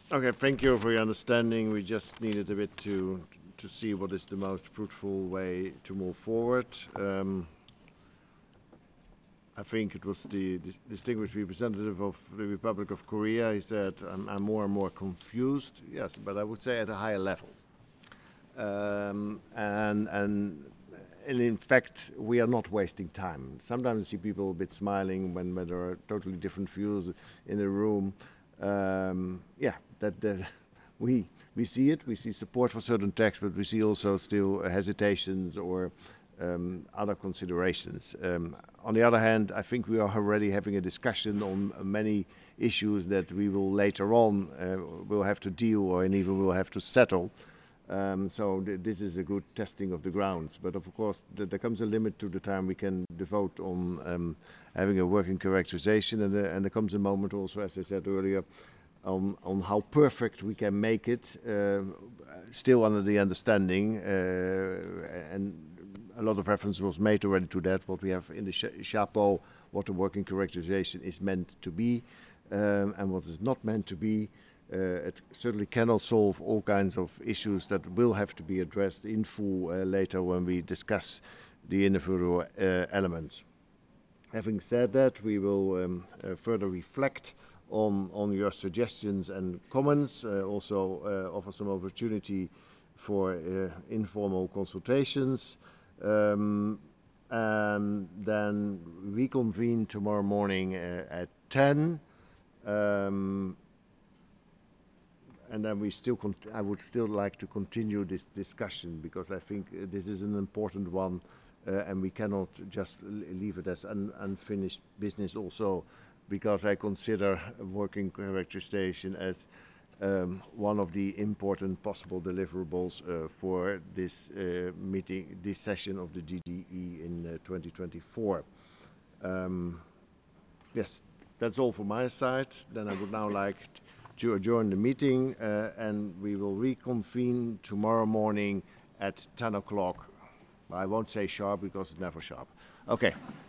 Okay, thank you for your understanding. We just needed a bit to see what is the most fruitful way to move forward. I think it was the distinguished representative of the Republic of Korea. He said, I'm more and more confused. Yes, but I would say at a higher level. And in fact, we are not wasting time. Sometimes I see people a bit smiling when there are totally different views in a room. Yeah, that we we see it. We see support for certain texts, but we see also still hesitations or other considerations. On the other hand, I think we are already having a discussion on many issues that we will later on will have to deal or and even will have to settle. This is a good testing of the grounds. But of course, there comes a limit to the time we can devote on having a working characterization, and there comes a moment also, as I said earlier, on how perfect we can make it, still under the understanding, and a lot of reference was made already to that, what we have in the chapeau, what the working characterization is meant to be, and what is not meant to be. It certainly cannot solve all kinds of issues that will have to be addressed in full later when we discuss the individual elements. Having said that, we will further reflect on your suggestions and comments, also offer some opportunity for informal consultations, um, and then reconvene tomorrow morning at 10. Um, and then I would still like to continue this discussion because I think this is an important one, and we cannot just leave it as unfinished business. Also, because I consider working characterization as one of the important possible deliverables for this meeting, this session of the GDE in 2024. Um, Yes, that's all from my side. Then I would now like to adjourn the meeting, and we will reconvene tomorrow morning at 10 o'clock. I won't say sharp because it's never sharp. Okay.